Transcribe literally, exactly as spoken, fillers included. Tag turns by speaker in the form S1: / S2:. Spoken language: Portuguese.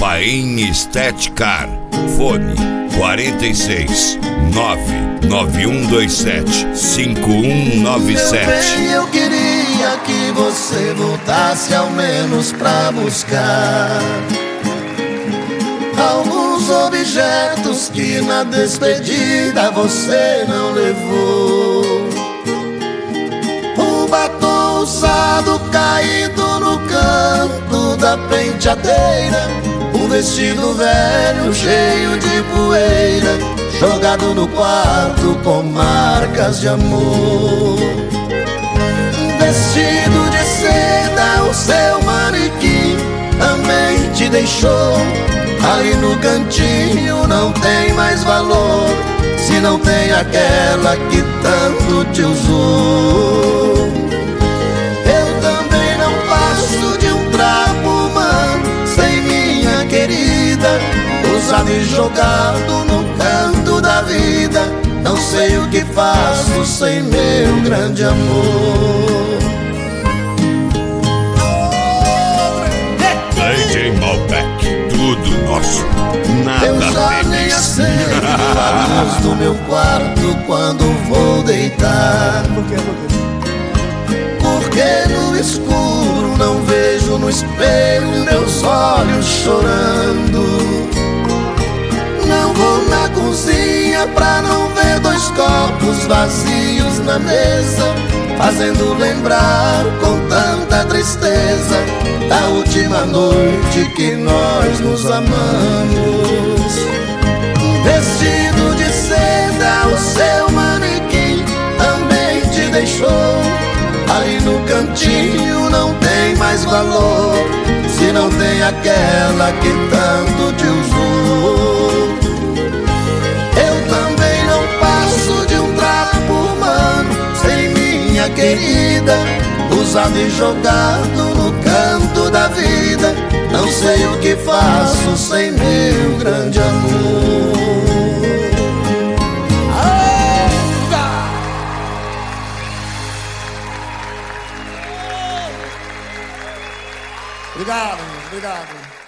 S1: Paim Estética. Fone quarenta e seis, nove nove um dois sete, cinco um nove sete.
S2: Meu bem, eu queria que você voltasse ao menos pra buscar alguns objetos que na despedida você não levou. Um batom usado caído no canto da penteadeira, um vestido velho cheio de poeira, jogado no quarto com marcas de amor. Um vestido de seda, o seu manequim também te deixou. Ali no cantinho não tem mais valor, se não tem aquela que tanto te usou. Eu também não passo de um trapo humano sem minha querida, usado e jogado no canto da vida. Não sei o que faço sem meu grande amor.
S1: D J Malbec, tudo nosso, nada
S2: Eu já nem
S1: deles.
S2: acendo a luz do meu quarto quando vou deitar.
S3: Por quê? Por quê?
S2: Porque no escuro não vejo no espelho meus olhos chorando. Não vou na cozinha pra não ver dois copos vazios na mesa, fazendo lembrar com tanta tristeza da última noite que nós nos amamos. Vestido de seda, o seu manequim também te deixou. Ali no cantinho não tem mais valor, se não tem aquela que tanto te usou. Eu também não passo de um trapo humano sem minha querida, usado e jogado no canto da vida. Não sei o que faço sem meu grande amor.
S3: Obrigado, obrigado.